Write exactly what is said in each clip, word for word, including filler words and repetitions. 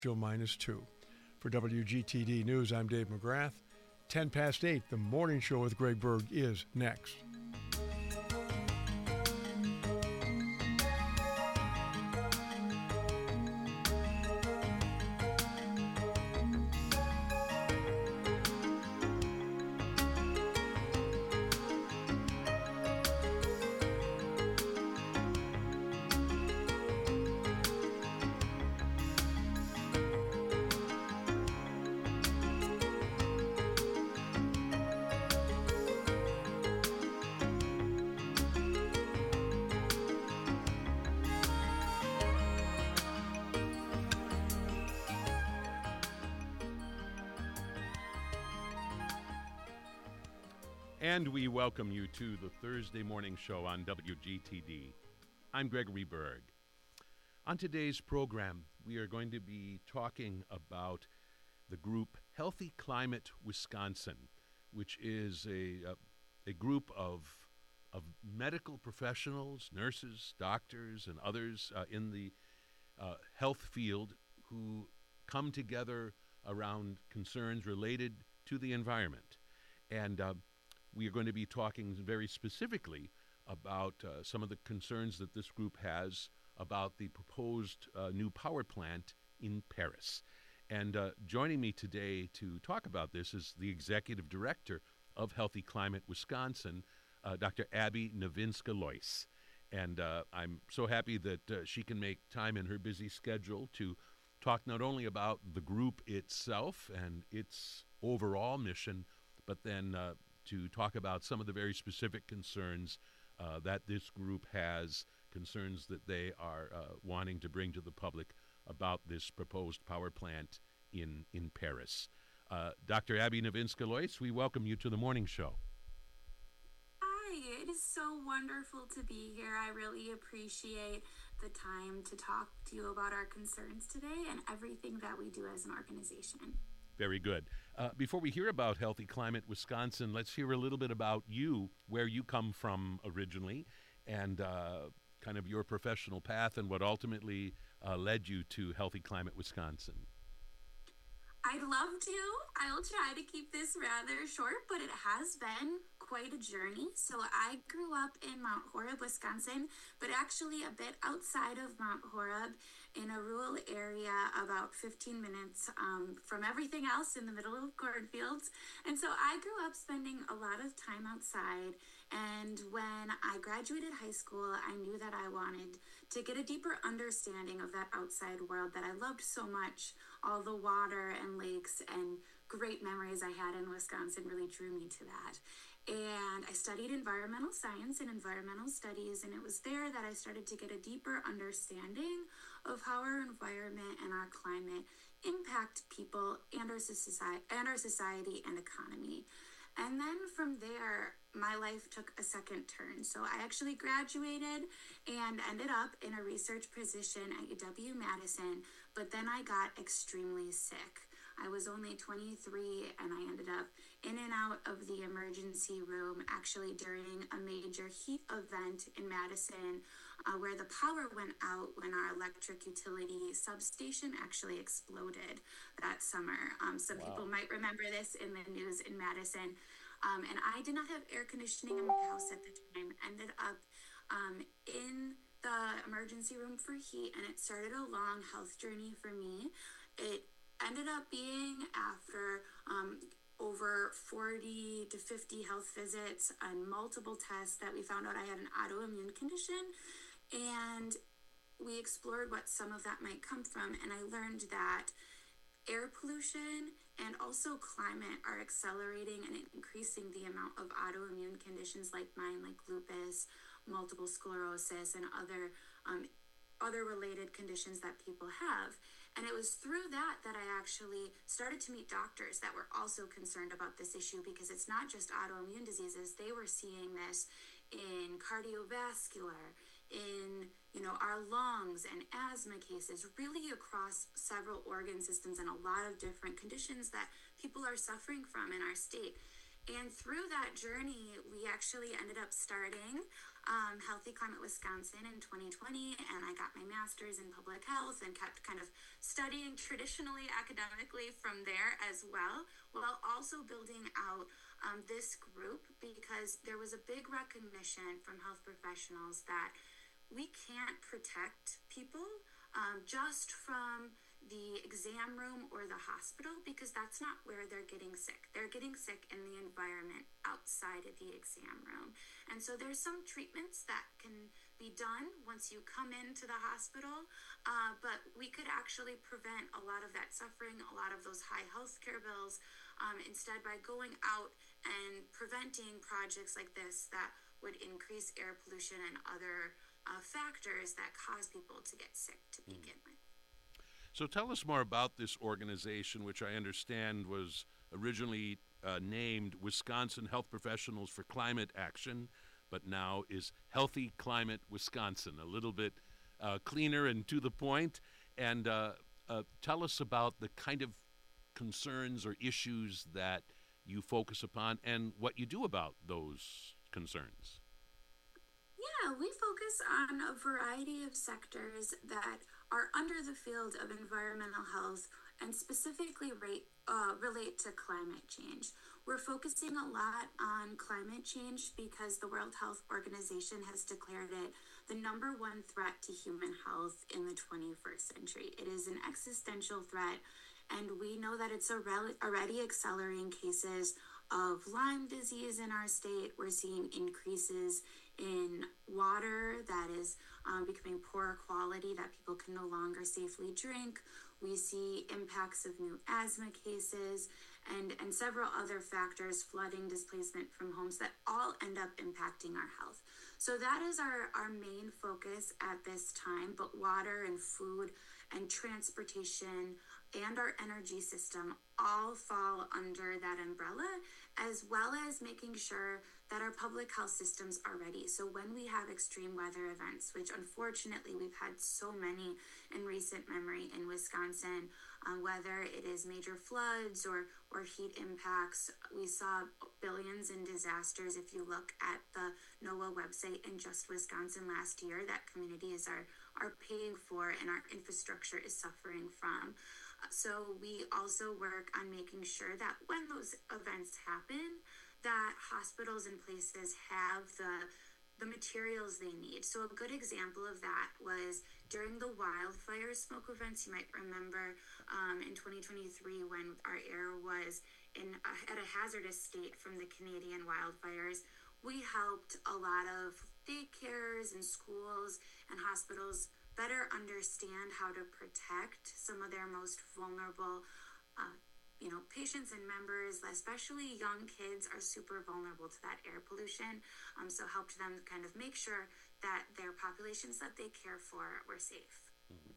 Still minus two. For W G T D News, I'm Dave McGrath. ten past eight, the morning show with Greg Berg is next. And we welcome you to the Thursday morning show on W G T D. I'm Gregory Berg. On today's program, we are going to be talking about the group Healthy Climate Wisconsin, which is a, a, a group of, of medical professionals, nurses, doctors, and others uh, in the uh, health field who come together around concerns related to the environment. And uh, we are going to be talking very specifically about uh, some of the concerns that this group has about the proposed uh, new power plant in Paris. And uh, joining me today to talk about this is the executive director of Healthy Climate Wisconsin, uh, Doctor Abby Nowinska-Lois. And uh, I'm so happy that uh, she can make time in her busy schedule to talk not only about the group itself and its overall mission, but then uh, to talk about some of the very specific concerns uh, that this group has, concerns that they are uh, wanting to bring to the public about this proposed power plant in, in Paris. Uh, Doctor Abby Nowinska-Lois, we welcome you to the morning show. Hi, it is so wonderful to be here. I really appreciate the time to talk to you about our concerns today and everything that we do as an organization. Very good. Uh, before we hear about Healthy Climate Wisconsin, let's hear a little bit about you, where you come from originally, and uh, kind of your professional path and what ultimately uh, led you to Healthy Climate Wisconsin. I'd love to. I'll try to keep this rather short, but it has been quite a journey. So I grew up in Mount Horeb, Wisconsin, but actually a bit outside of Mount Horeb in a rural area about fifteen minutes um, from everything else in the middle of cornfields. And so I grew up spending a lot of time outside. And when I graduated high school, I knew that I wanted to get a deeper understanding of that outside world that I loved so much. All the water and lakes and great memories I had in Wisconsin really drew me to that. And I studied environmental science and environmental studies, and it was there that I started to get a deeper understanding of how our environment and our climate impact people and our society and our society and economy. And then from there, my life took a second turn. So I actually graduated and ended up in a research position at U W-Madison, but then I got extremely sick. I was only twenty-three and I ended up in and out of the emergency room actually during a major heat event in Madison uh, where the power went out when our electric utility substation actually exploded that summer. Um, some wow. people might remember this in the news in Madison. Um, and I did not have air conditioning in my house at the time. Ended up um, in the emergency room for heat, and it started a long health journey for me. It ended up being after um, over forty to fifty health visits and multiple tests that we found out I had an autoimmune condition. And we explored what some of that might come from, and I learned that air pollution and also climate are accelerating and increasing the amount of autoimmune conditions like mine, like lupus, multiple sclerosis, and other um, other related conditions that people have. And it was through that that I actually started to meet doctors that were also concerned about this issue, because it's not just autoimmune diseases. They were seeing this in cardiovascular, in, you know, our lungs and asthma cases, really across several organ systems and a lot of different conditions that people are suffering from in our state. And through that journey, we actually ended up starting um, Healthy Climate Wisconsin in twenty twenty, and I got my master's in public health and kept kind of studying traditionally academically from there as well, while also building out um, this group, because there was a big recognition from health professionals that we can't protect people um, just from the exam room or the hospital, because that's not where they're getting sick. They're getting sick in the environment outside of the exam room. And so there's some treatments that can be done once you come into the hospital, uh, but we could actually prevent a lot of that suffering, a lot of those high healthcare bills, um, instead by going out and preventing projects like this that would increase air pollution and other uh, factors that cause people to get sick to begin mm. with. So tell us more about this organization, which I understand was originally uh, named Wisconsin Health Professionals for Climate Action, but now is Healthy Climate Wisconsin, a little bit uh, cleaner and to the point. And uh, uh, tell us about the kind of concerns or issues that you focus upon and what you do about those concerns. Yeah, we focus on a variety of sectors that are under the field of environmental health and specifically rate, uh, relate to climate change. We're focusing a lot on climate change because the World Health Organization has declared it the number one threat to human health in the twenty-first century. It is an existential threat, and we know that it's already accelerating cases of Lyme disease in our state. We're seeing increases in water that is um, becoming poorer quality, that people can no longer safely drink. We see impacts of new asthma cases and, and several other factors, flooding, displacement from homes, that all end up impacting our health. So that is our, our main focus at this time, but water and food and transportation and our energy system all fall under that umbrella, as well as making sure that our public health systems are ready. So when we have extreme weather events, which unfortunately we've had so many in recent memory in Wisconsin, um, whether it is major floods or, or heat impacts, we saw billions in disasters. If you look at the NOAA website in just Wisconsin last year, that communities are, are paying for and our infrastructure is suffering from. So we also work on making sure that when those events happen, that hospitals and places have the the materials they need. So a good example of that was during the wildfire smoke events. You might remember um, in twenty twenty-three when our air was in a, at a hazardous state from the Canadian wildfires. We helped a lot of daycares and schools and hospitals better understand how to protect some of their most vulnerable uh, you know, patients and members, especially young kids, are super vulnerable to that air pollution. Um, so helped them kind of make sure that their populations that they care for were safe. Mm-hmm.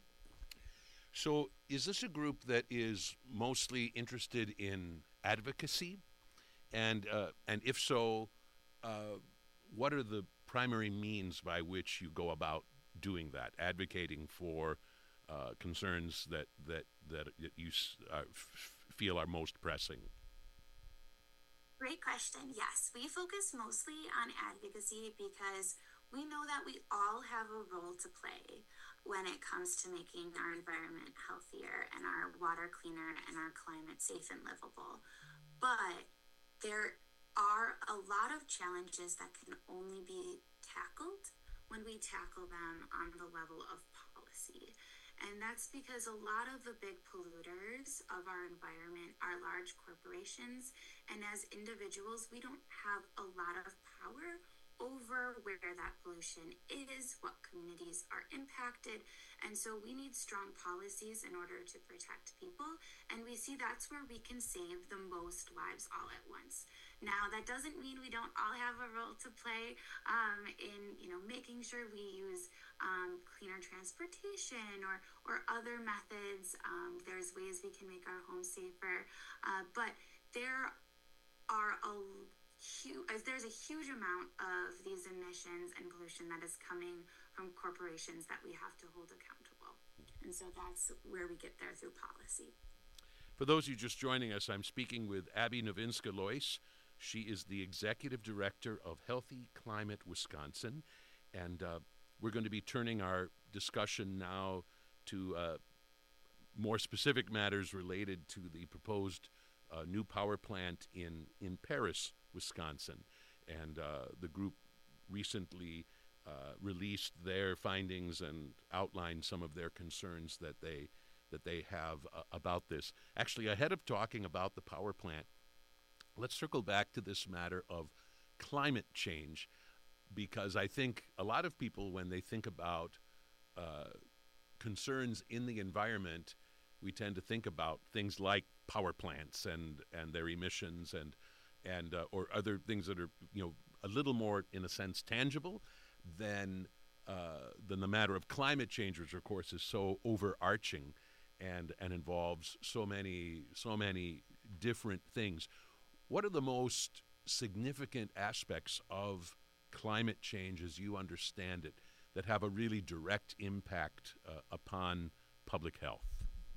So is this a group that is mostly interested in advocacy? And, uh, and if so, uh, what are the primary means by which you go about doing that, advocating for uh, concerns that, that, that you uh, f- feel are most pressing? Great question. Yes, we focus mostly on advocacy because we know that we all have a role to play when it comes to making our environment healthier and our water cleaner and our climate safe and livable. But there are a lot of challenges that can only be tackled when we tackle them on the level of policy. And that's because a lot of the big polluters of our environment are large corporations. And as individuals, we don't have a lot of power over where that pollution is, what communities are impacted. And so we need strong policies in order to protect people. And we see that's where we can save the most lives all at once. Now, that doesn't mean we don't all have a role to play um, in, you know, making sure we use um, cleaner transportation or, or other methods. Um, there's ways we can make our homes safer. Uh, but there are a Huge, there's a huge amount of these emissions and pollution that is coming from corporations that we have to hold accountable. And so that's where we get there through policy. For those of you just joining us, I'm speaking with Abby Nowinska-Lois, She is the executive director of Healthy Climate Wisconsin, and uh, we're going to be turning our discussion now to uh, more specific matters related to the proposed uh, new power plant in, in Paris, Wisconsin. And uh, the group recently uh, released their findings and outlined some of their concerns that they that they have uh, about this. Actually, ahead of talking about the power plant, let's circle back to this matter of climate change, because I think a lot of people, when they think about uh, concerns in the environment, we tend to think about things like power plants and, and their emissions and and uh, or other things that are, you know, a little more, in a sense, tangible than uh, than the matter of climate change, which of course is so overarching and and involves so many so many different things. What are the most significant aspects of climate change, as you understand it, that have a really direct impact uh, upon public health?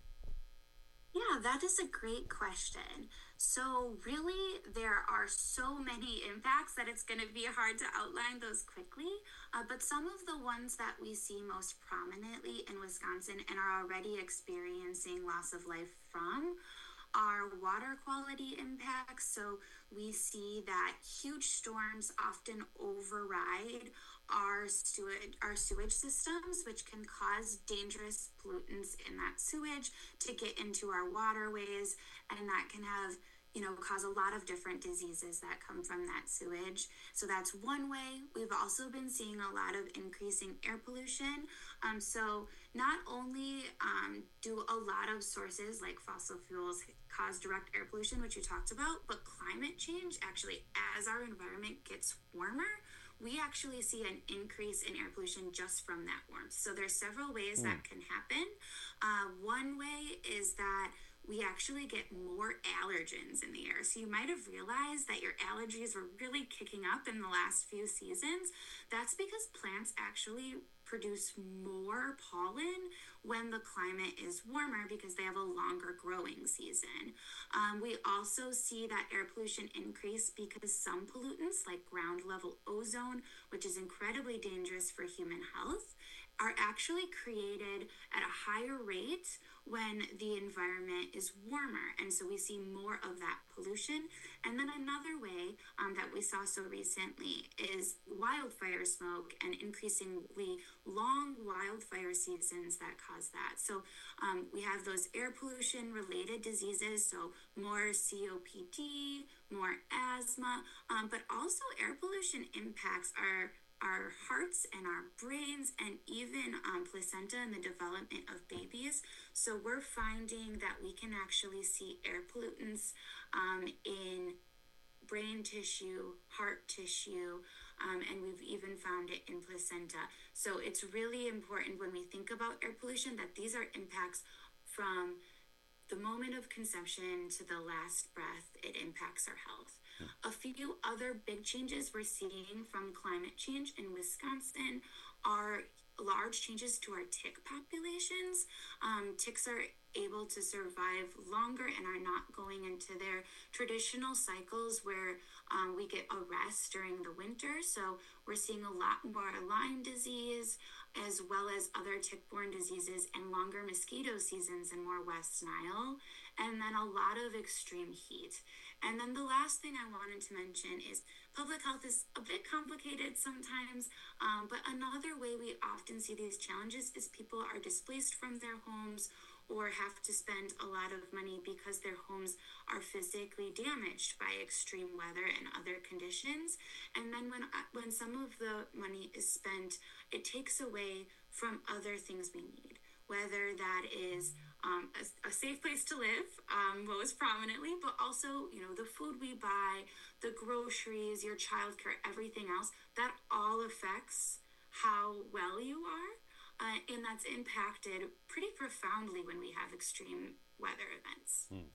Yeah, that is a great question. So really, there are so many impacts that it's going to be hard to outline those quickly. Uh, but some of the ones that we see most prominently in Wisconsin and are already experiencing loss of life from are water quality impacts. So we see that huge storms often override our sewage, our sewage systems, which can cause dangerous pollutants in that sewage to get into our waterways, and that can have, you know, cause a lot of different diseases that come from that sewage. So that's one way. We've also been seeing a lot of increasing air pollution. Um, so not only um, do a lot of sources like fossil fuels cause direct air pollution, which you talked about, but climate change actually, as our environment gets warmer, we actually see an increase in air pollution just from that warmth. So there's several ways mm. that can happen. Uh, one way is that we actually get more allergens in the air. So you might have realized that your allergies were really kicking up in the last few seasons. That's because plants actually produce more pollen when the climate is warmer because they have a longer growing season. Um, we also see that air pollution increase because some pollutants like ground level ozone, which is incredibly dangerous for human health, are actually created at a higher rate when the environment is warmer. And so we see more of that pollution. And then another way um, that we saw so recently is wildfire smoke and increasingly long wildfire seasons that cause that. So um, we have those air pollution related diseases, so more C O P D, more asthma, um, but also air pollution impacts our our hearts and our brains and even um, placenta and the development of babies. So we're finding that we can actually see air pollutants um, in brain tissue, heart tissue, um, and we've even found it in placenta. So it's really important when we think about air pollution that these are impacts from the moment of conception to the last breath. It impacts our health. A few other big changes we're seeing from climate change in Wisconsin are large changes to our tick populations. Um, ticks are able to survive longer and are not going into their traditional cycles where um, we get a rest during the winter. So we're seeing a lot more Lyme disease, as well as other tick-borne diseases and longer mosquito seasons in more West Nile, and then a lot of extreme heat. And then the last thing I wanted to mention is public health is a bit complicated sometimes, um, but another way we often see these challenges is people are displaced from their homes or have to spend a lot of money because their homes are physically damaged by extreme weather and other conditions. And then when when some of the money is spent, it takes away from other things we need, whether that is um, a, a safe place to live, um, most prominently, but also, you know, the food we buy, the groceries, your childcare, everything else, that all affects how well you are. Uh, and that's impacted pretty profoundly when we have extreme weather events. Hmm.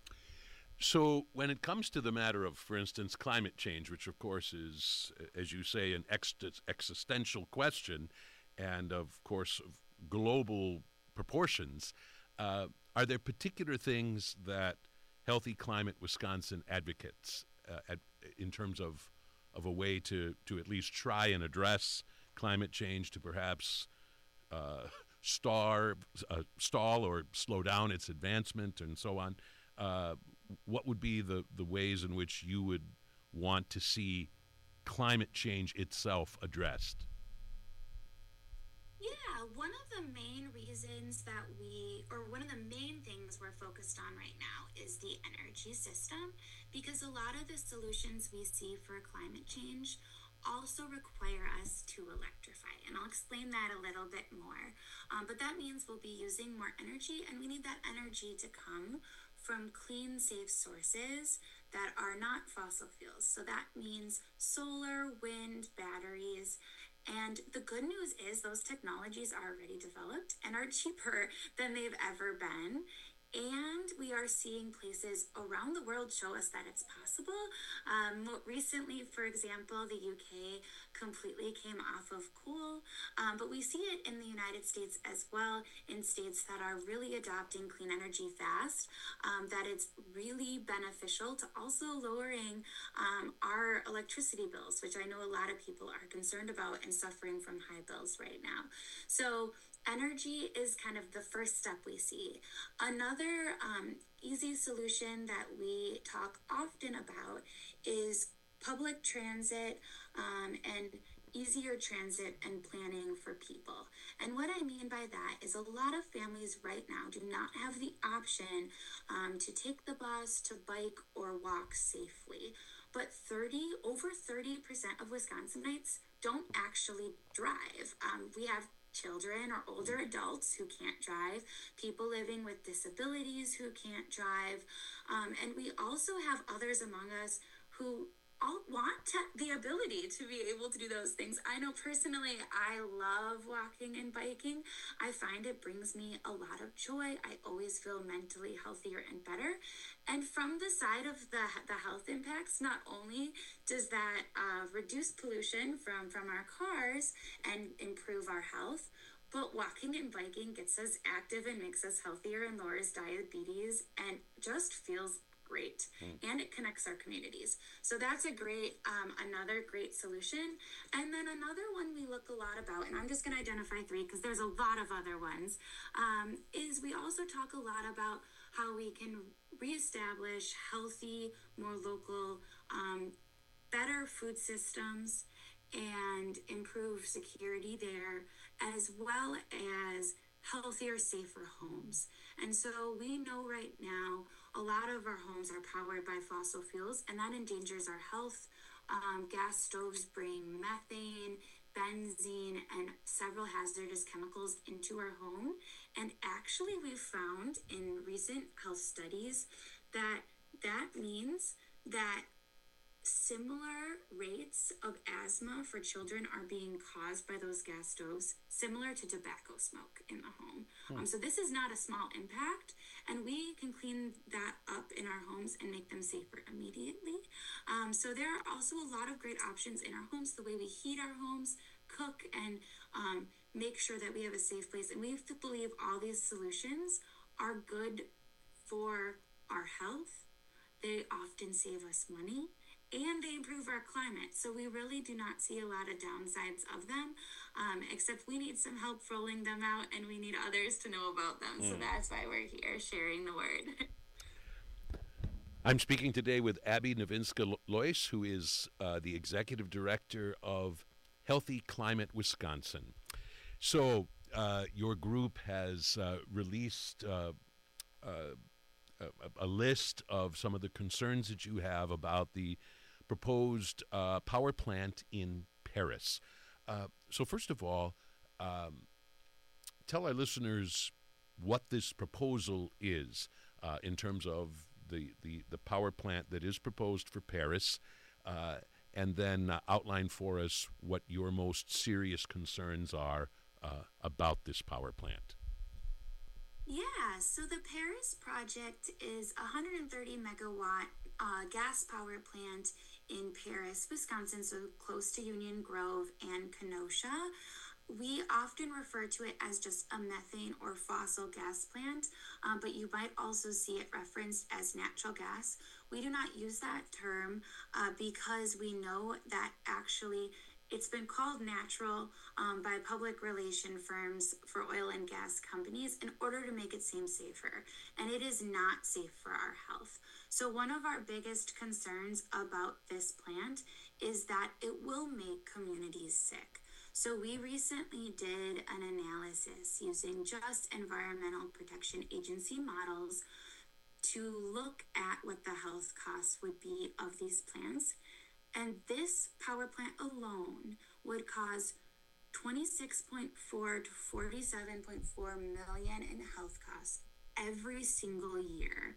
So when it comes to the matter of, for instance, climate change, which of course is, as you say, an ex- existential question and of course of global proportions, uh, are there particular things that Healthy Climate Wisconsin advocates uh, at, in terms of of a way to, to at least try and address climate change, to perhaps uh, star, uh, stall or slow down its advancement and so on, uh, what would be the, the ways in which you would want to see climate change itself addressed? Yeah, one of the main reasons that we, or one of the main things we're focused on right now is the energy system, because a lot of the solutions we see for climate change also require us to electrify. And I'll explain that a little bit more. Um, but that means we'll be using more energy, and we need that energy to come from clean, safe sources that are not fossil fuels. So that means solar, wind, batteries. And the good news is those technologies are already developed and are cheaper than they've ever been. And we are seeing places around the world show us that it's possible. Um, recently, for example, the U K completely came off of coal, um, but we see it in the United States as well, in states that are really adopting clean energy fast, um, that it's really beneficial to also lowering um, our electricity bills, which I know a lot of people are concerned about and suffering from high bills right now. So energy is kind of the first step we see. Another um, easy solution that we talk often about is public transit um, and easier transit and planning for people. And what I mean by that is a lot of families right now do not have the option um, to take the bus, to bike, or walk safely. But thirty, over thirty percent of Wisconsinites don't actually drive. Um, we have children or older adults who can't drive, people living with disabilities who can't drive, um, and we also have others among us who all want to, the ability to be able to do those things. I know personally, I love walking and biking. I find it brings me a lot of joy. I always feel mentally healthier and better. And from the side of the, the health impacts, not only does that uh, reduce pollution from, from our cars and improve our health, but walking and biking gets us active and makes us healthier and lowers diabetes and just feels great. Mm. And it connects our communities. So that's a great, um, another great solution. And then another one we look a lot about, and I'm just going to identify three because there's a lot of other ones, um, is we also talk a lot about how we can reestablish healthy, more local, um, better food systems and improve security there, as well as healthier, safer homes. And so we know right now a lot of our homes are powered by fossil fuels, and that endangers our health. Um, gas stoves bring methane, benzene, and several hazardous chemicals into our home. And actually, we've found in recent health studies that that means that similar rates of asthma for children are being caused by those gas stoves, similar to tobacco smoke in the home. Hmm. Um, so this is not a small impact, and we can clean that up in our homes and make them safer immediately. Um, so there are also a lot of great options in our homes, the way we heat our homes, cook, and um, make sure that we have a safe place. And we believe all these solutions are good for our health. They often save us money, and they improve our climate. So we really do not see a lot of downsides of them, um, except we need some help rolling them out, and we need others to know about them. Mm. So that's why we're here sharing the word. I'm speaking today with Abby Nowinska-Lois, who is uh, the executive director of Healthy Climate Wisconsin. So uh, your group has uh, released uh, uh, a, a list of some of the concerns that you have about the proposed uh, power plant in Paris. Uh, so first of all, um, tell our listeners what this proposal is uh, in terms of the, the, the power plant that is proposed for Paris, uh, and then uh, outline for us what your most serious concerns are uh, about this power plant. Yeah, so the Paris project is a one hundred thirty megawatt uh, gas power plant in Paris, Wisconsin, so close to Union Grove and Kenosha. we often refer to it as just a methane or fossil gas plant, um, but you might also see it referenced as natural gas. We do not use that term uh, because we know that actually it's been called natural um, by public relation firms for oil and gas companies in order to make it seem safer, and it is not safe for our health. So one of our biggest concerns about this plant is that it will make communities sick. So we recently did an analysis using just Environmental Protection Agency models to look at what the health costs would be of these plants. And this power plant alone would cause twenty-six point four to forty-seven point four million in health costs every single year.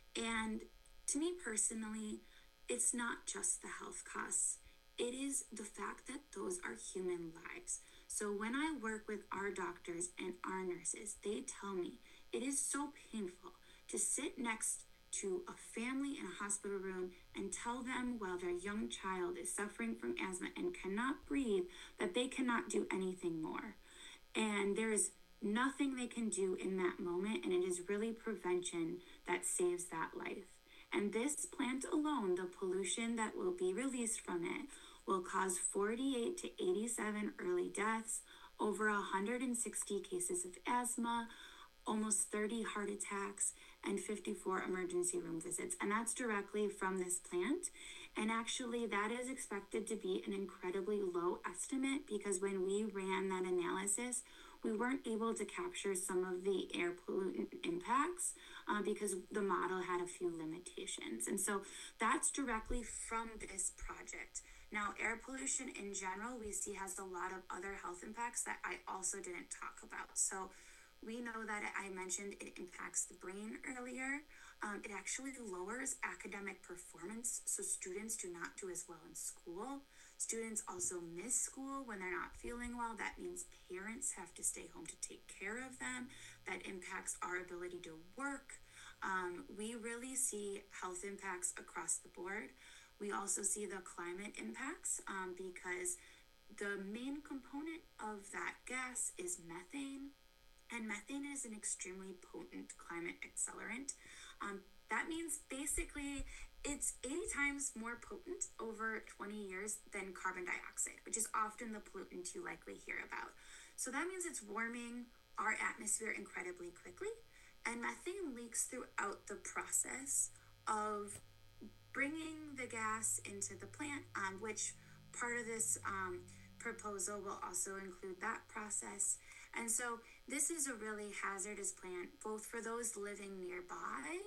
And to me personally, it's not just the health costs. It is the fact that those are human lives. So when I work with our doctors and our nurses, they tell me it is so painful to sit next to a family in a hospital room and tell them while their young child is suffering from asthma and cannot breathe that they cannot do anything more. And there is nothing they can do in that moment, and it is really prevention that saves that life. And this plant alone, the pollution that will be released from it, will cause forty-eight to eighty-seven early deaths, over one hundred sixty cases of asthma, almost thirty heart attacks, and fifty-four emergency room visits. And that's directly from this plant. And actually, that is expected to be an incredibly low estimate because when we ran that analysis, we weren't able to capture some of the air pollutant impacts uh, because the model had a few limitations. And so that's directly from this project. Now, air pollution in general, we see has a lot of other health impacts that I also didn't talk about. So we know that I mentioned it impacts the brain earlier. Um, it actually lowers academic performance, so students do not do as well in school. Students also miss school when they're not feeling well. That means parents have to stay home to take care of them. That impacts our ability to work. Um, we really see health impacts across the board. We also see the climate impacts um, because the main component of that gas is methane. And methane is an extremely potent climate accelerant. Um, that means basically it's eighty times more potent over twenty years than carbon dioxide, which is often the pollutant you likely hear about. So that means it's warming our atmosphere incredibly quickly. And methane leaks throughout the process of bringing the gas into the plant, um, which part of this um, proposal will also include that process. And so this is a really hazardous plant, both for those living nearby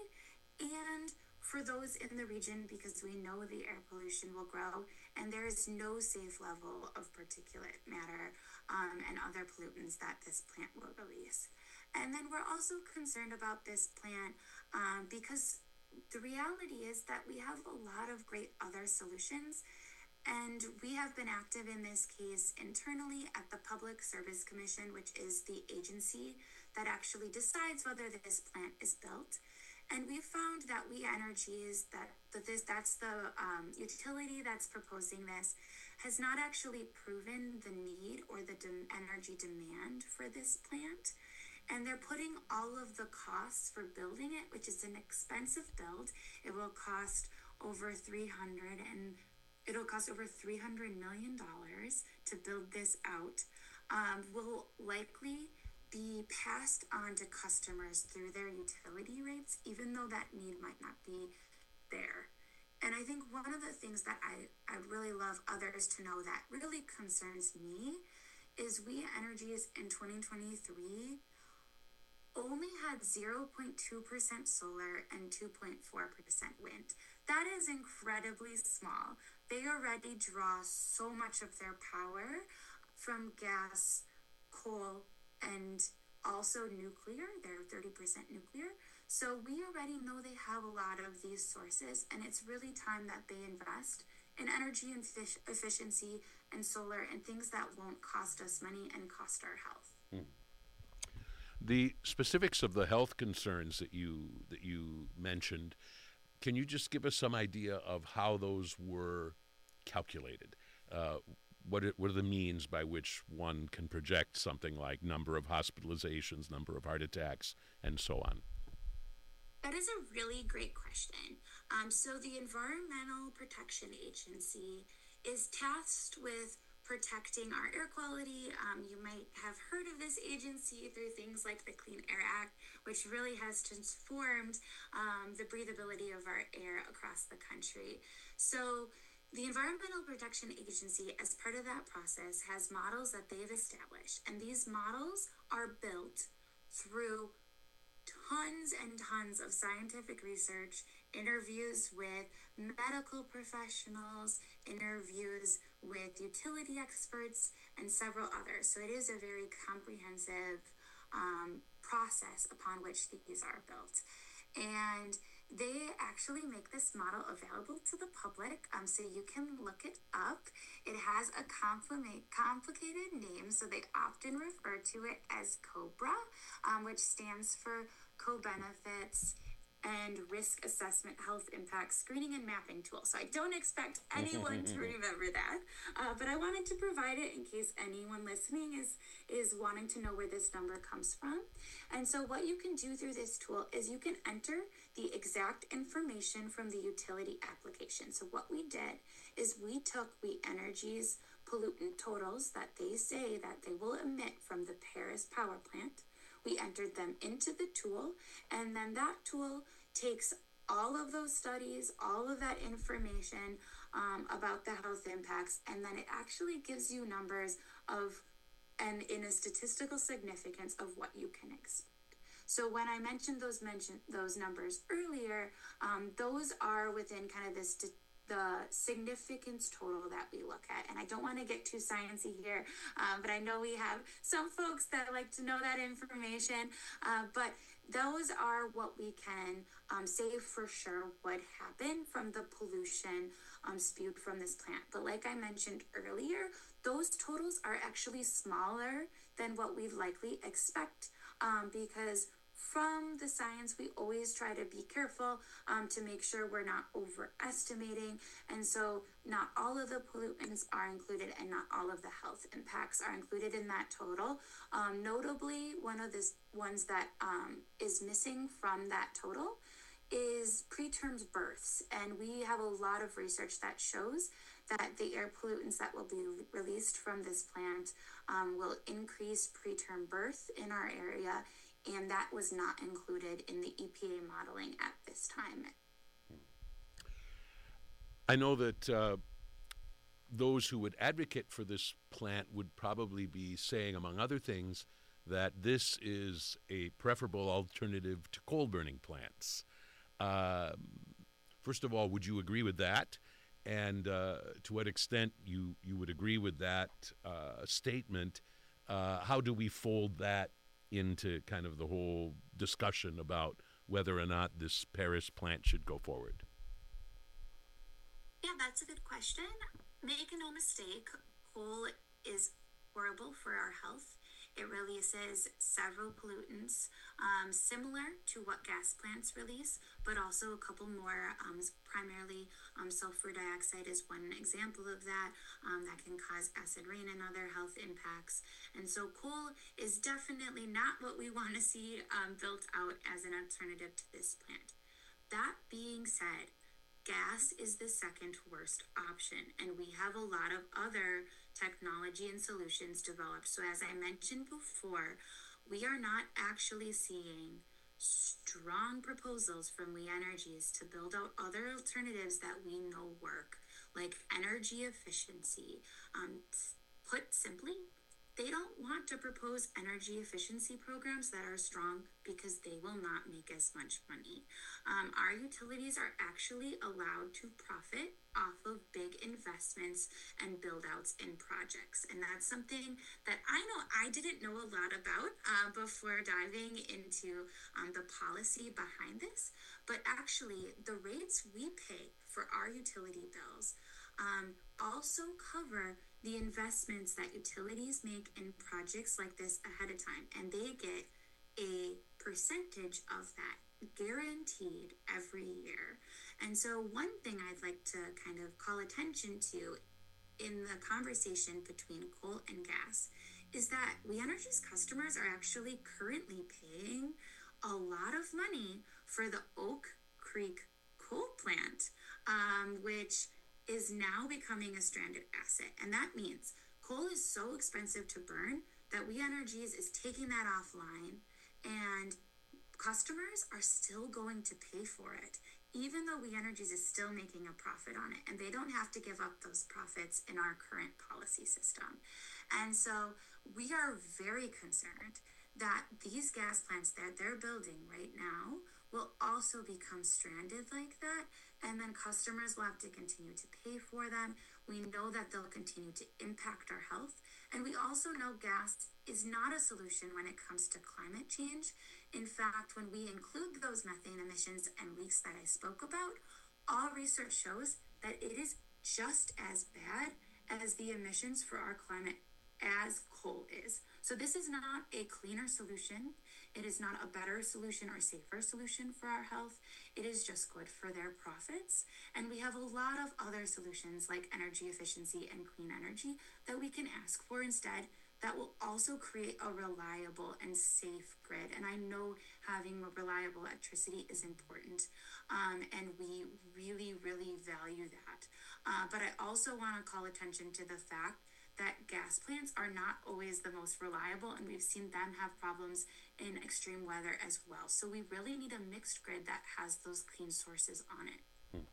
and for those in the region, because we know the air pollution will grow and there is no safe level of particulate matter um, and other pollutants that this plant will release. And then we're also concerned about this plant um, because the reality is that we have a lot of great other solutions. And we have been active in this case internally at the Public Service Commission, which is the agency that actually decides whether this plant is built. And we found that We Energies, that, that this that's the um, utility that's proposing this, has not actually proven the need or the de- energy demand for this plant. And they're putting all of the costs for building it, which is an expensive build. It will cost over three hundred and It'll cost over three hundred million dollars to build this out, um, will likely be passed on to customers through their utility rates, even though that need might not be there. And I think one of the things that I, I really love others to know that really concerns me is We Energies in twenty twenty-three only had zero point two percent solar and two point four percent wind. That is incredibly small. They already draw so much of their power from gas, coal, and also nuclear. They're thirty percent nuclear. So we already know they have a lot of these sources, and it's really time that they invest in energy and fish efficiency and solar and things that won't cost us money and cost our health. Hmm. The specifics of the health concerns that you that you mentioned, can you just give us some idea of how those were calculated? Uh, what it, what are the means by which one can project something like number of hospitalizations, number of heart attacks, and so on? That is a really great question. Um, so the Environmental Protection Agency is tasked with protecting our air quality. Um, you might have heard of this agency through things like the Clean Air Act, which really has transformed um, the breathability of our air across the country. So the Environmental Protection Agency, as part of that process, has models that they've established. And these models are built through tons and tons of scientific research, interviews with medical professionals, interviews with utility experts, and several others. So it is a very comprehensive um, process upon which these are built. And they actually make this model available to the public, um, so you can look it up. It has a compli- complicated name, so they often refer to it as COBRA, um, which stands for Co-Benefits and Risk Assessment Health Impact Screening and Mapping Tool. So I don't expect anyone to remember that, uh, but I wanted to provide it in case anyone listening is, is wanting to know where this number comes from. And so what you can do through this tool is you can enter the exact information from the utility application. So what we did is we took We Energy's pollutant totals that they say that they will emit from the Paris power plant. We entered them into the tool, and then that tool takes all of those studies, all of that information um, about the health impacts, and then it actually gives you numbers of, and in a statistical significance of what you can expect. So when I mentioned those mentioned those numbers earlier, um, those are within kind of this st- the significance total that we look at. And I don't want to get too sciencey here, um, but I know we have some folks that like to know that information, uh, but those are what we can um, say for sure would happen from the pollution um, spewed from this plant. But like I mentioned earlier, those totals are actually smaller than what we'd likely expect um, because from the science, we always try to be careful um, to make sure we're not overestimating. And so not all of the pollutants are included and not all of the health impacts are included in that total. Um, notably, one of the ones that um, is missing from that total is preterm births. And we have a lot of research that shows that the air pollutants that will be released from this plant um, will increase preterm birth in our area. And that was not included in the E P A modeling at this time. I know that uh, those who would advocate for this plant would probably be saying, among other things, that this is a preferable alternative to coal-burning plants. Uh, first of all, would you agree with that? And uh, to what extent you, you would agree with that uh, statement? Uh, how do we fold that into kind of the whole discussion about whether or not this Paris plant should go forward? Yeah, that's a good question. Make no mistake, coal is horrible for our health. It releases several pollutants, um, similar to what gas plants release, but also a couple more, um, primarily um, sulfur dioxide is one example of that, um, that can cause acid rain and other health impacts. And so coal is definitely not what we want to see um, built out as an alternative to this plant. That being said, gas is the second worst option, and we have a lot of other technology and solutions developed. So as I mentioned before, we are not actually seeing strong proposals from We Energies to build out other alternatives that we know work, like energy efficiency. Um, put simply, they don't want to propose energy efficiency programs that are strong because they will not make as much money. Um, our utilities are actually allowed to profit off of big investments and build outs in projects. And that's something that I know I didn't know a lot about uh, before diving into um, the policy behind this. But actually, the rates we pay for our utility bills um, also cover the investments that utilities make in projects like this ahead of time, and they get a percentage of that guaranteed every year. And so one thing I'd like to kind of call attention to in the conversation between coal and gas is that We Energy's customers are actually currently paying a lot of money for the Oak Creek coal plant, um, which is now becoming a stranded asset. And that means coal is so expensive to burn that We Energies is taking that offline, and customers are still going to pay for it, even though We Energies is still making a profit on it, and they don't have to give up those profits in our current policy system. And so we are very concerned that these gas plants that they're building right now will also become stranded like that, and then customers will have to continue to pay for them. We know that they'll continue to impact our health, and we also know gas is not a solution when it comes to climate change. In fact, when we include those methane emissions and leaks that I spoke about, all research shows that it is just as bad as the emissions for our climate as coal is. So this is not a cleaner solution. It is not a better solution or safer solution for our health. It is just good for their profits. And we have a lot of other solutions like energy efficiency and clean energy that we can ask for instead that will also create a reliable and safe grid. And I know having reliable electricity is important, um, and we really, really value that. Uh, but I also want to call attention to the fact that gas plants are not always the most reliable, and we've seen them have problems in extreme weather as well. So we really need a mixed grid that has those clean sources on it. Hmm.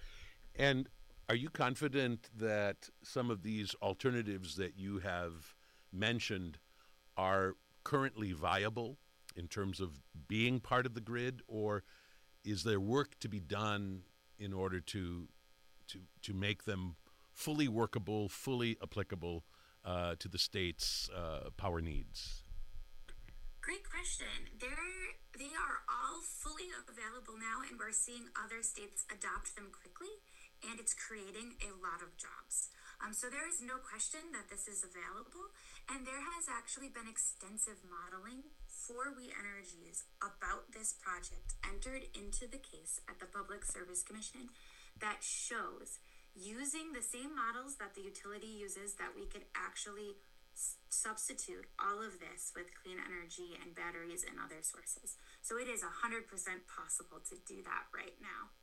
And are you confident that some of these alternatives that you have mentioned are currently viable in terms of being part of the grid, or is there work to be done in order to to to make them fully workable, fully applicable uh, to the state's uh, power needs? Great question. They're, they are all fully available now, and we're seeing other states adopt them quickly, and it's creating a lot of jobs. Um, so there is no question that this is available, and there has actually been extensive modeling for We Energies about this project entered into the case at the Public Service Commission that shows, using the same models that the utility uses, that we could actually s- substitute all of this with clean energy and batteries and other sources. So it is one hundred percent possible to do that right now.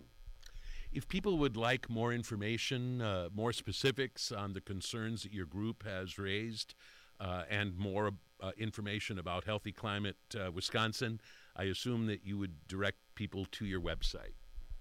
If people would like more information, uh, more specifics on the concerns that your group has raised, uh, and more uh, information about Healthy Climate uh, Wisconsin, I assume that you would direct people to your website.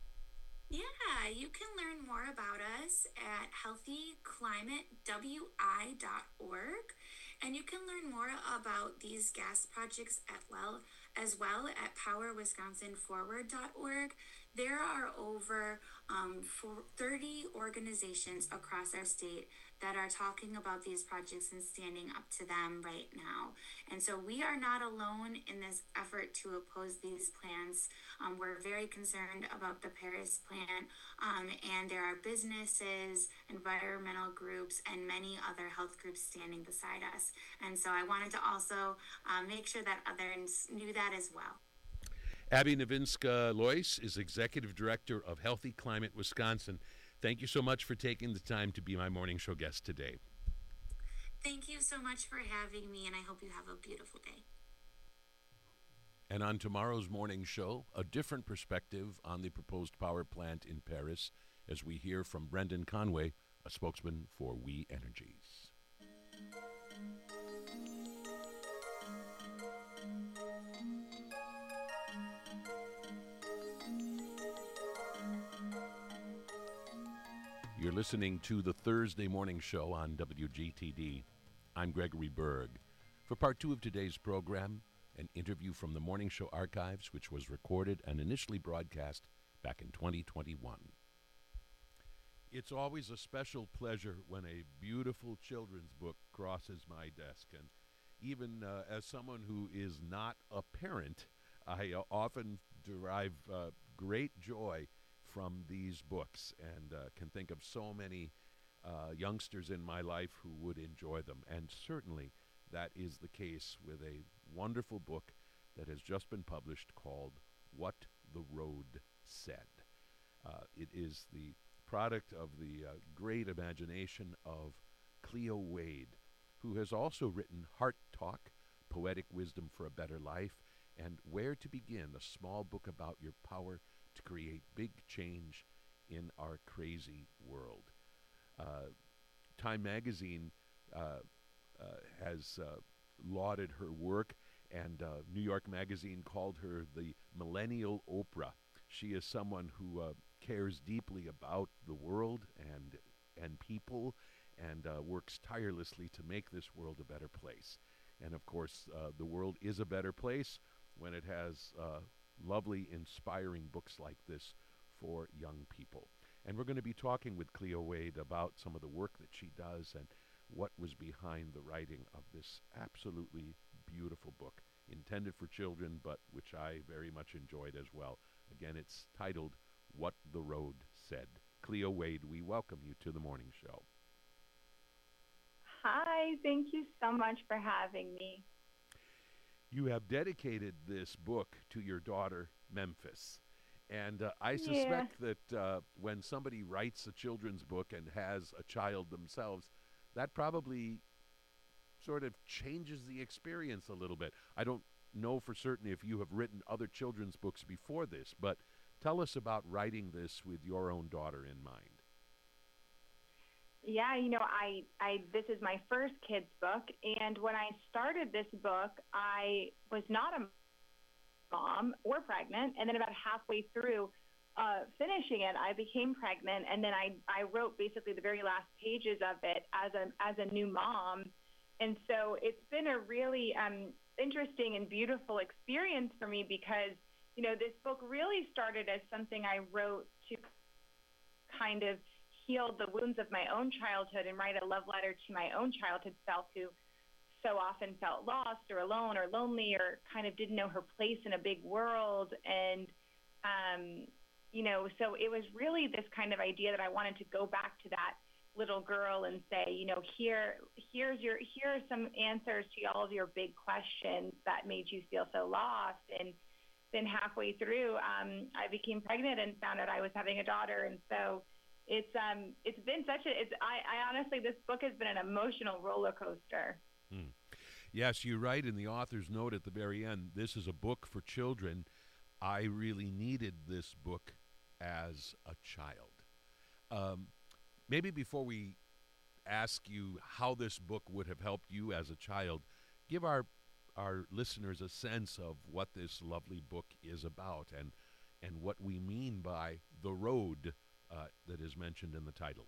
Yeah, you can learn more about us at healthy climate w i dot org, and you can learn more about these gas projects at well as well at power wisconsin forward dot org. There are over um, thirty organizations across our state that are talking about these projects and standing up to them right now. And so we are not alone in this effort to oppose these plans. Um, we're very concerned about the Paris plan, um, and there are businesses, environmental groups, and many other health groups standing beside us. And so I wanted to also uh, make sure that others knew that as well. Abby Nowinska-Lois is Executive Director of Healthy Climate Wisconsin. Thank you so much for taking the time to be my morning show guest today. Thank you so much for having me, and I hope you have a beautiful day. And on tomorrow's morning show, a different perspective on the proposed power plant in Paris, as we hear from Brendan Conway, a spokesman for We Energies. You're listening to the Thursday Morning Show on W G T D. I'm Gregory Berg. For part two of today's program, an interview from the Morning Show archives, which was recorded and initially broadcast back in twenty twenty-one. It's always a special pleasure when a beautiful children's book crosses my desk. And even uh, as someone who is not a parent, I uh, often derive uh, great joy from these books, and uh, can think of so many uh, youngsters in my life who would enjoy them. And certainly that is the case with a wonderful book that has just been published called What the Road Said. Uh, it is the product of the uh, great imagination of Cleo Wade, who has also written Heart Talk, Poetic Wisdom for a Better Life, and Where to Begin, a small book about your power to create big change in our crazy world. Uh, Time Magazine uh, uh, has uh, lauded her work, and uh, New York Magazine called her the Millennial Oprah. She is someone who uh, cares deeply about the world and and people, and uh, works tirelessly to make this world a better place. And of course, uh, the world is a better place when it has uh, lovely, inspiring books like this for young people. And we're going to be talking with Cleo Wade about some of the work that she does and what was behind the writing of this absolutely beautiful book, intended for children, but which I very much enjoyed as well. Again, it's titled What the Road Said. Cleo Wade, we welcome you to the morning show. Hi, thank you so much for having me. You have dedicated this book to your daughter, Memphis. And uh, I Yeah. suspect that uh, when somebody writes a children's book and has a child themselves, that probably sort of changes the experience a little bit. I don't know for certain if you have written other children's books before this, but tell us about writing this with your own daughter in mind. Yeah, you know, I, I this is my first kids book, and when I started this book, I was not a mom or pregnant, and then about halfway through uh, finishing it, I became pregnant, and then I, I wrote basically the very last pages of it as a as a new mom, and so it's been a really um, interesting and beautiful experience for me because, you know, this book really started as something I wrote to kind of heal the wounds of my own childhood and write a love letter to my own childhood self who so often felt lost or alone or lonely or kind of didn't know her place in a big world. And, um, you know, so it was really this kind of idea that I wanted to go back to that little girl and say, you know, here, here's your, here are some answers to all of your big questions that made you feel so lost. And then halfway through, um, I became pregnant and found out I was having a daughter. And so it's, um, it's been such a, it's, I, I honestly, this book has been an emotional roller coaster. Hmm. Yes, you write in the author's note at the very end, this is a book for children. I really needed this book as a child. Um, maybe before we ask you how this book would have helped you as a child, give our our listeners a sense of what this lovely book is about and and what we mean by the road uh, that is mentioned in the title.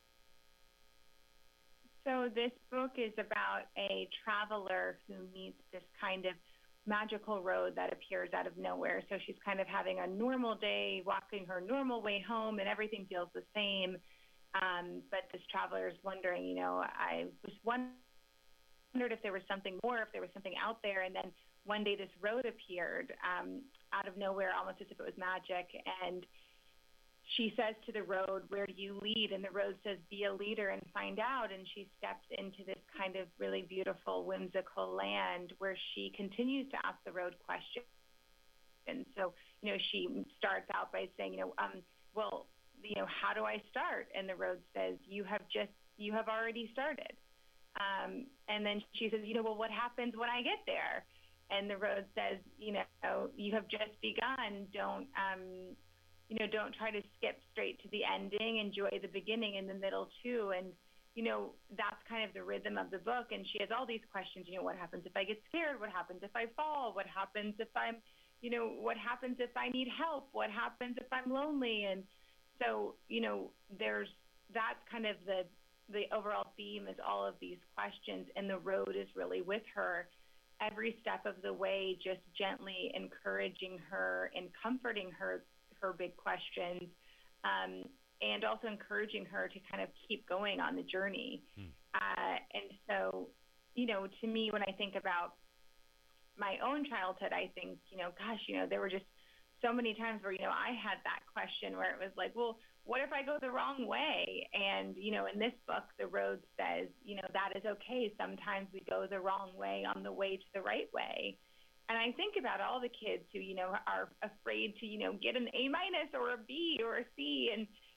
So this book is about a traveler who meets this kind of magical road that appears out of nowhere. So she's kind of having a normal day, walking her normal way home, and everything feels the same. Um, but this traveler is wondering, you know, I was wondered if there was something more, if there was something out there. And then one day this road appeared um, out of nowhere, almost as if it was magic. And she says to the road, where do you lead? And the road says, be a leader and find out. And she steps into this kind of really beautiful, whimsical land where she continues to ask the road questions. And so, you know, she starts out by saying, you know, um, well, you know, how do I start? And the road says, you have just, you have already started. Um, and then she says, you know, well, what happens when I get there? And the road says, you know, you have just begun. Don't, um, you know, don't try to skip straight to the ending. Enjoy the beginning and the middle too. And, you know, that's kind of the rhythm of the book. And she has all these questions, you know, what happens if I get scared? What happens if I fall? What happens if I'm, you know, what happens if I need help? What happens if I'm lonely? And so, you know, there's, that's kind of the, the overall theme is all of these questions, and the road is really with her every step of the way, just gently encouraging her and comforting her, her big questions, um, and also encouraging her to kind of keep going on the journey. Hmm. Uh, and so, you know, to me, when I think about my own childhood, I think, you know, gosh, you know, there were just so many times where, you know, I had that question where it was like, well, what if I go the wrong way? And, you know, in this book, the road says, you know, that is okay. Sometimes we go the wrong way on the way to the right way. And I think about all the kids who, you know, are afraid to, you know, get an A minus or a B or a C. And,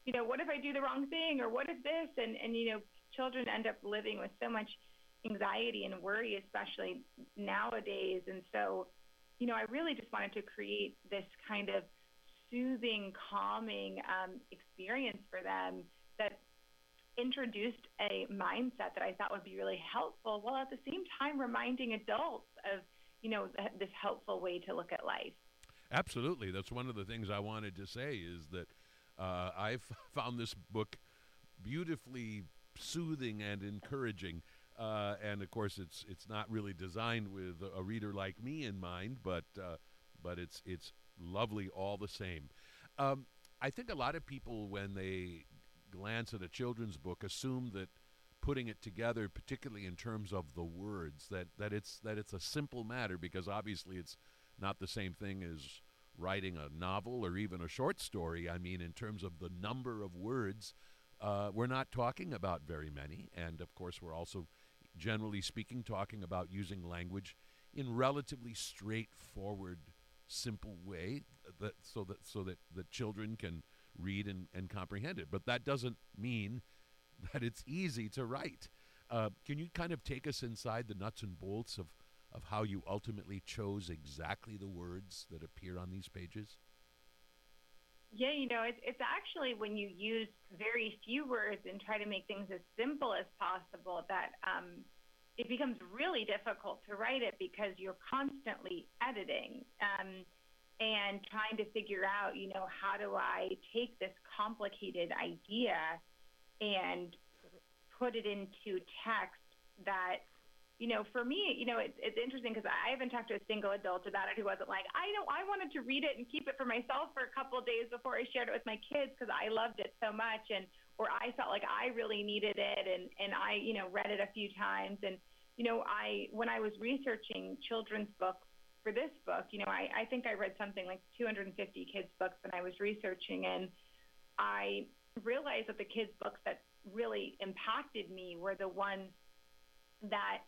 you know, what if I do the wrong thing, or what if this? And, and, you know, children end up living with so much anxiety and worry, especially nowadays. And so, you know, I really just wanted to create this kind of soothing, calming um, experience for them that introduced a mindset that I thought would be really helpful, while at the same time reminding adults of, you know, th- this helpful way to look at life. Absolutely. That's one of the things I wanted to say, is that uh, I've found this book beautifully soothing and encouraging. Uh, and of course, it's it's not really designed with a reader like me in mind, but uh, but it's it's lovely all the same. Um, I think a lot of people, when they glance at a children's book, assume that putting it together, particularly in terms of the words, that that it's that it's a simple matter, because obviously it's not the same thing as writing a novel or even a short story. I mean, in terms of the number of words, uh, we're not talking about very many, and of course we're also, generally speaking, talking about using language in relatively straightforward, simple way, that so that so that the children can read and, and comprehend it. But that doesn't mean that it's easy to write. Uh, can you kind of take us inside the nuts and bolts of, of how you ultimately chose exactly the words that appear on these pages? Yeah, you know, it's, it's actually when you use very few words and try to make things as simple as possible that um, it becomes really difficult to write it, because you're constantly editing um, and trying to figure out, you know, how do I take this complicated idea and put it into text that, you know, for me, you know, it's, it's interesting, because I haven't talked to a single adult about it who wasn't like, I know I wanted to read it and keep it for myself for a couple of days before I shared it with my kids, because I loved it so much, and or I felt like I really needed it, and, and I, you know, read it a few times. And, you know, I when I was researching children's books for this book, you know, I, I think I read something like two hundred fifty kids' books when I was researching, and I realized that the kids' books that really impacted me were the ones that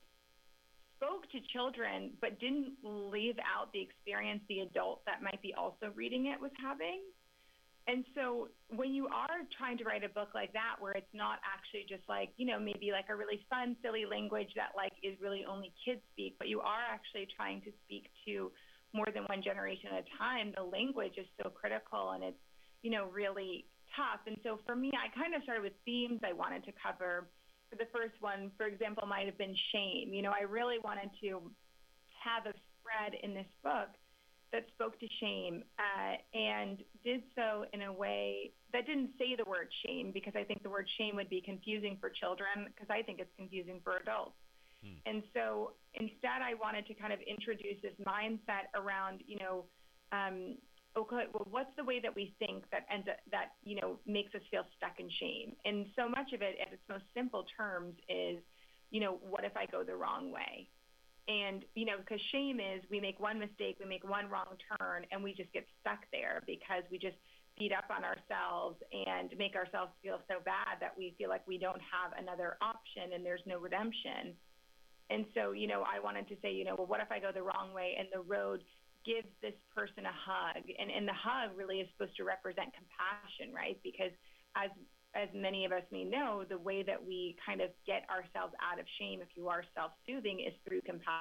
spoke to children but didn't leave out the experience the adult that might be also reading it was having. And so when you are trying to write a book like that, where it's not actually just like, you know, maybe like a really fun, silly language that like is really only kids speak, but you are actually trying to speak to more than one generation at a time, the language is so critical, and it's, you know, really tough. And so for me, I kind of started with themes I wanted to cover. For the first one, for example, might have been shame. You know, I really wanted to have a spread in this book that spoke to shame uh, and did so in a way that didn't say the word shame, because I think the word shame would be confusing for children, because I think it's confusing for adults. Hmm. And so instead, I wanted to kind of introduce this mindset around, you know, um, okay, well, what's the way that we think that ends up, that, you know, makes us feel stuck in shame? And so much of it, at its most simple terms, is, you know, what if I go the wrong way? And, you know, because shame is we make one mistake, we make one wrong turn, and we just get stuck there because we just beat up on ourselves and make ourselves feel so bad that we feel like we don't have another option and there's no redemption. And so, you know, I wanted to say, you know, well, what if I go the wrong way and the road gives this person a hug? And, and the hug really is supposed to represent compassion, right? Because as as many of us may know, the way that we kind of get ourselves out of shame, if you are self-soothing, is through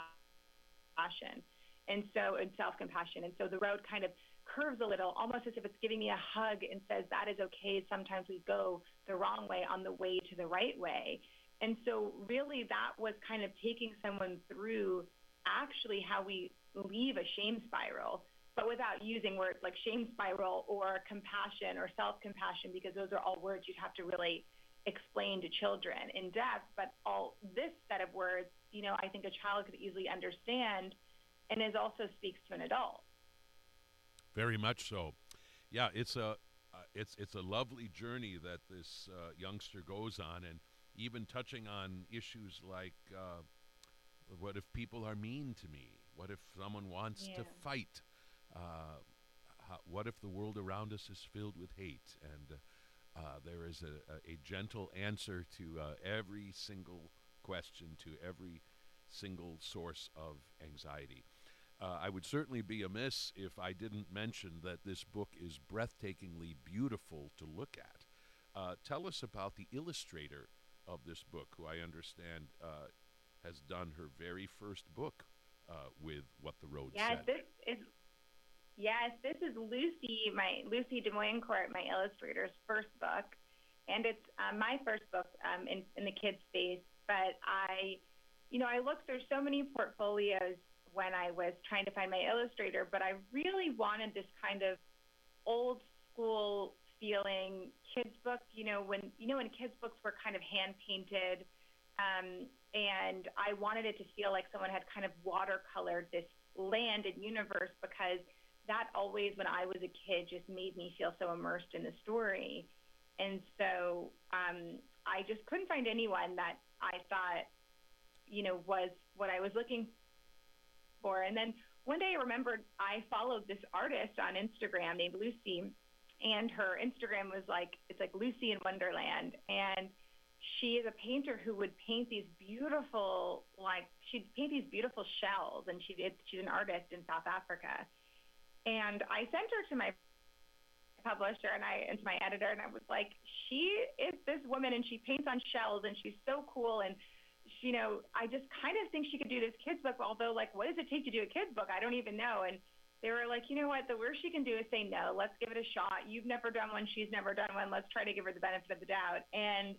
compassion. And so, and self-compassion. And so the road kind of curves a little, almost as if it's giving me a hug and says, that is okay. Sometimes we go the wrong way on the way to the right way. And so really that was kind of taking someone through actually how we leave a shame spiral, but without using words like shame spiral or compassion or self-compassion, because those are all words you'd have to really explain to children in depth. But all this set of words, you know, I think a child could easily understand, and is also speaks to an adult. Very much so. Yeah, it's a uh, it's it's a lovely journey that this uh, youngster goes on, and even touching on issues like uh, what if people are mean to me? What if someone wants Yeah. to fight? Uh, how, what if the world around us is filled with hate? And uh, uh, there is a, a, a gentle answer to uh, every single question, to every single source of anxiety. Uh, I would certainly be amiss if I didn't mention that this book is breathtakingly beautiful to look at. Uh, tell us about the illustrator of this book, who I understand uh, has done her very first book uh, with What the Road yes, Said. This is yes, this is Lucy, my Lucy Des Moines Court, my illustrator's first book, and it's uh, my first book um, in in the kids space. But I, you know, I looked through so many portfolios when I was trying to find my illustrator, but I really wanted this kind of old school feeling kids book. You know, when you know when kids books were kind of hand painted, um, and I wanted it to feel like someone had kind of watercolored this land and universe, because that always, when I was a kid, just made me feel so immersed in the story. And so um, I just couldn't find anyone that I thought, you know, was what I was looking for. And then one day I remembered I followed this artist on Instagram named Lucy, and her Instagram was like, it's like Lucy in Wonderland. And she is a painter who would paint these beautiful, like, she'd paint these beautiful shells, and she did, she's an artist in South Africa. And I sent her to my publisher and I and to my editor, and I was like, she is this woman, and she paints on shells, and she's so cool, and she, you know, I just kind of think she could do this kids book, although, like, what does it take to do a kids book? I don't even know. And they were like, you know what, the worst she can do is say no. Let's give it a shot. You've never done one, she's never done one. Let's try to give her the benefit of the doubt. And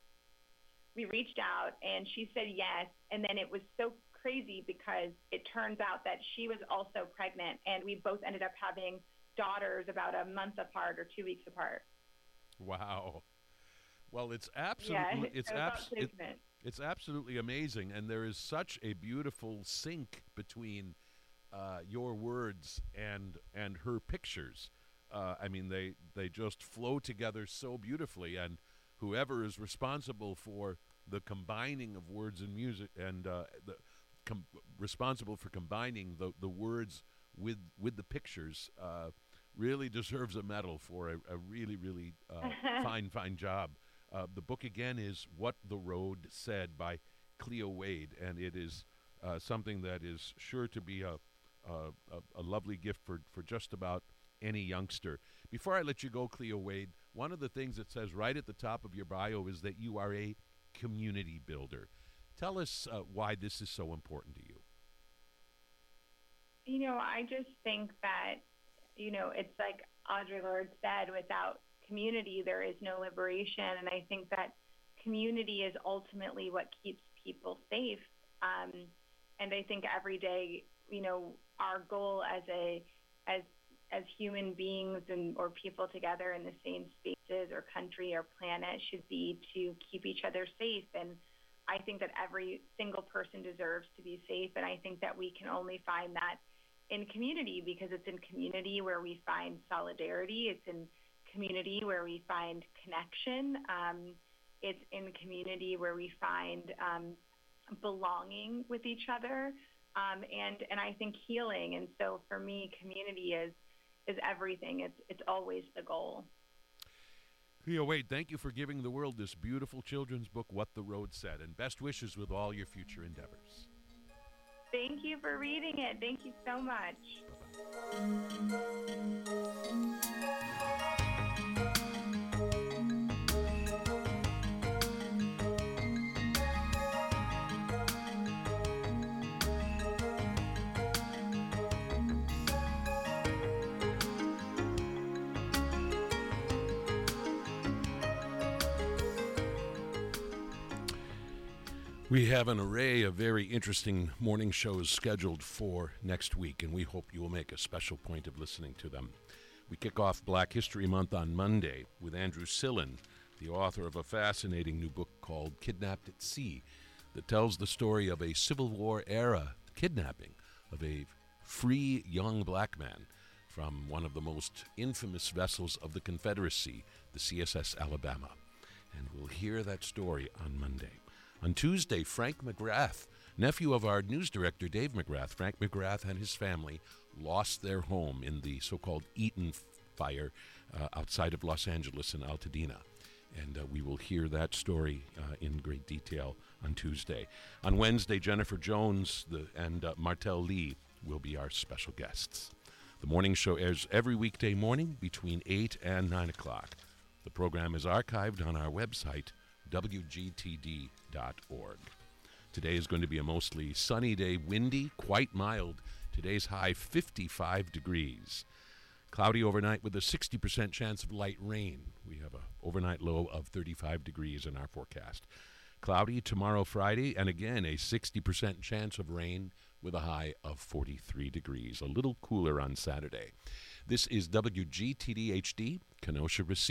we reached out, and she said yes. And then it was so crazy because it turns out that she was also pregnant, and we both ended up having daughters about a month apart or two weeks apart. Wow. Well, it's absolutely yeah, it's so abs- it, it, it's absolutely amazing, and there is such a beautiful sync between uh, your words and and her pictures. Uh, I mean, they they just flow together so beautifully, and whoever is responsible for the combining of words and music, and uh, the com- responsible for combining the the words with with the pictures, uh, really deserves a medal for a, a really really uh, fine fine job. Uh, the book again is What the Road Said by Cleo Wade, and it is uh, something that is sure to be a a, a a lovely gift for for just about any youngster. Before I let you go, Cleo Wade, one of the things it says right at the top of your bio is that you are a community builder. Tell us uh, why this is so important to you. You know, I just think that, you know, it's like Audre Lorde said, without community, there is no liberation. And I think that community is ultimately what keeps people safe. Um, and I think every day, you know, our goal as a, as, as human beings and or people together in the same spaces or country or planet should be to keep each other safe. And I think that every single person deserves to be safe. And I think that we can only find that in community, because it's in community where we find solidarity. It's in community where we find connection. Um, it's in community where we find um, belonging with each other, um, and and I think healing. And so for me, community is is everything. It's it's always the goal. Cleo Wade, thank you for giving the world this beautiful children's book, What the Road Said, and best wishes with all your future endeavors. Thank you for reading it. Thank you so much. We have an array of very interesting morning shows scheduled for next week, and we hope you will make a special point of listening to them. We kick off Black History Month on Monday with Andrew Sillin, the author of a fascinating new book called Kidnapped at Sea, that tells the story of a Civil War-era kidnapping of a free young black man from one of the most infamous vessels of the Confederacy, the C S S Alabama. And we'll hear that story on Monday. On Tuesday, Frank McGrath, nephew of our news director, Dave McGrath, Frank McGrath and his family lost their home in the so-called Eaton fire uh, outside of Los Angeles in Altadena. And uh, we will hear that story uh, in great detail on Tuesday. On Wednesday, Jennifer Jones the, and uh, Martell Lee will be our special guests. The morning show airs every weekday morning between eight and nine o'clock. The program is archived on our website, W G T D dot org. Today is going to be a mostly sunny day, windy, quite mild. Today's high fifty-five degrees. Cloudy overnight with a sixty percent chance of light rain. We have an overnight low of thirty-five degrees in our forecast. Cloudy tomorrow, Friday, and again a sixty percent chance of rain with a high of forty-three degrees. A little cooler on Saturday. This is W G T D H D, Kenosha Racine.